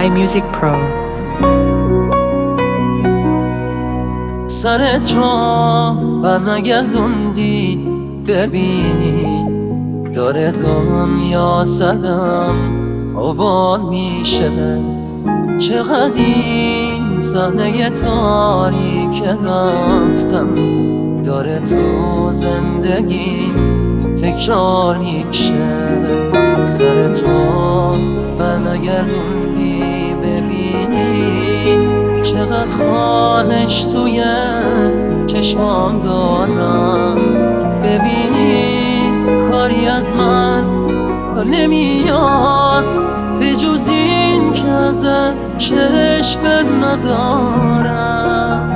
iMusic Pro. سرت را برنگردوندی ببینی داره دنیا سرم آوار میشه. چقدر این صحنه تاریک رفتم داره تو زندگی تکرار میشه. سرت را برنگردوندی ببینی چقدر خالش توی چشمام دارم. ببینی کاری از من نمیاد به جز این که از چشم ندارم.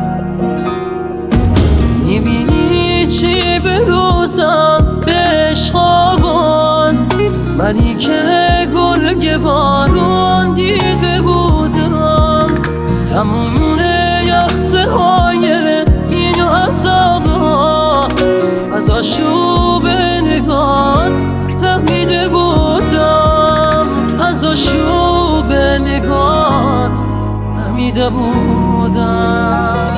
میبینی چی به روزم به عشق آورد، منی که گرگ بارون دیده بودم. تموم یخزه های این عذابا از آشوب نگات فهمیده بودم. از آشوب نگات فهمیده بودم.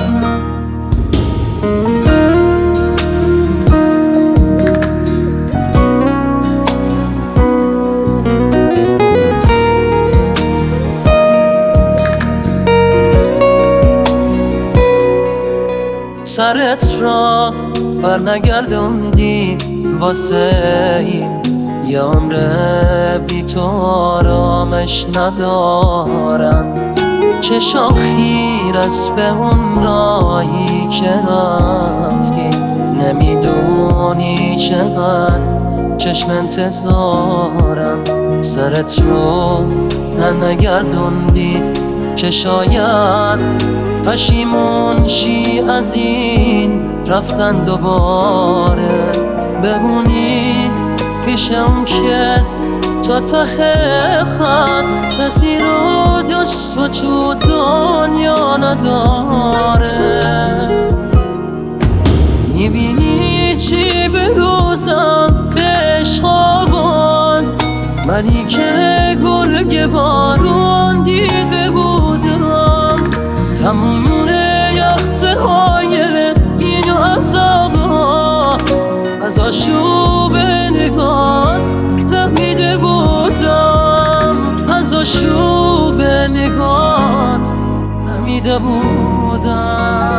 سرت را برنگردوندی واسه این یه عمر بی تو آرامش ندارم. چشام خیر است به اون راهی که رفتی، نمیدونی چقدر چشم انتظارم. سرت رو برنگردوندی که شاید پشیمون شی از این رفتن دوباره. بمونی پیش اون که تا ته خط کسی رو جز تو دنیا نداره. میبینی چی به روزم به عشق آورد، منی که گرگ بارون دیده بودم. تموم یخزه های این عذابا از آشوب نگات فهمیده بودم. از آشوب نگات فهمیده بودم.